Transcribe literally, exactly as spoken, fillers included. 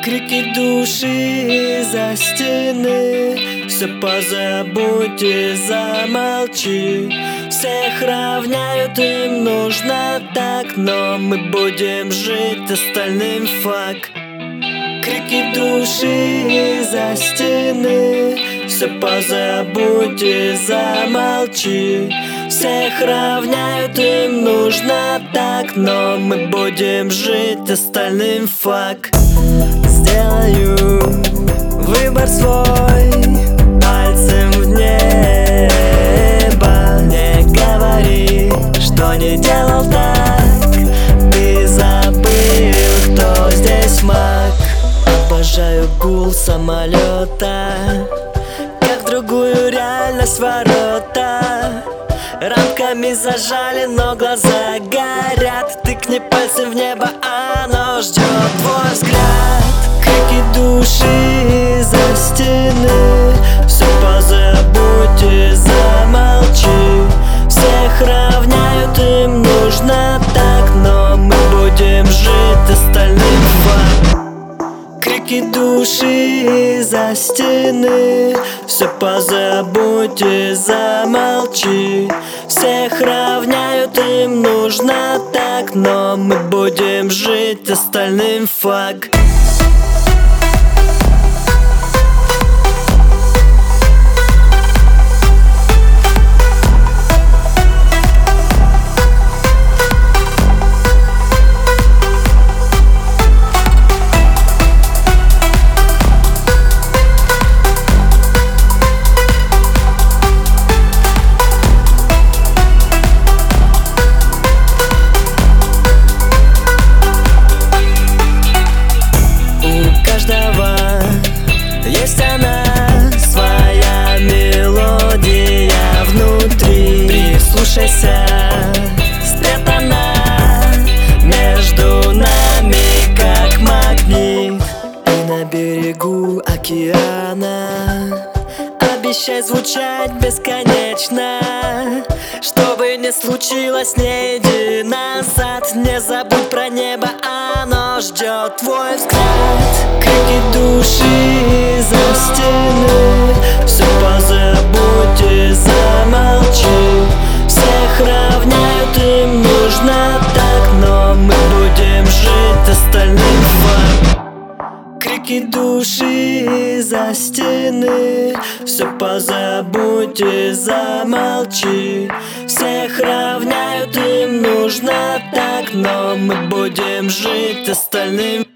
Крики души за стены. Все позабудь и замолчи. Всех равняют, им нужно так, но мы будем жить остальным факт. Крики души за стены. Все позабудь и замолчи. Всех равняют, им нужно так, но мы будем жить остальным факт. Сделаю выбор свой, пальцем в небо. Не говори, что не делал так. Ты забыл, кто здесь маг. Обожаю гул самолета, как в другую реальность ворота. Рамками зажали, но глаза горят. Тыкни пальцем в небо, оно ждет твой взгляд. Крики души за стены. Все позабудь и замолчи. Всех равняют, им нужно так, но мы будем жить остальным факт. Крики души за стены. Все позабудь и замолчи. Всех равняют, им нужно так, но мы будем жить остальным факт. Есть она, своя мелодия внутри. Прислушайся, спрятана между нами, как магнит. И на берегу океана обещай звучать бесконечно. Что бы ни случилось, не иди назад. Не забудь про небо, оно ждет твой взгляд. Крики души за стены. Все позабудь и замолчи. Всех равняют, им нужно так, но мы будем жить остальным факт. Крики души за стены. Все позабудь и замолчи. Всех равняют, им нужно так, но мы будем жить остальным.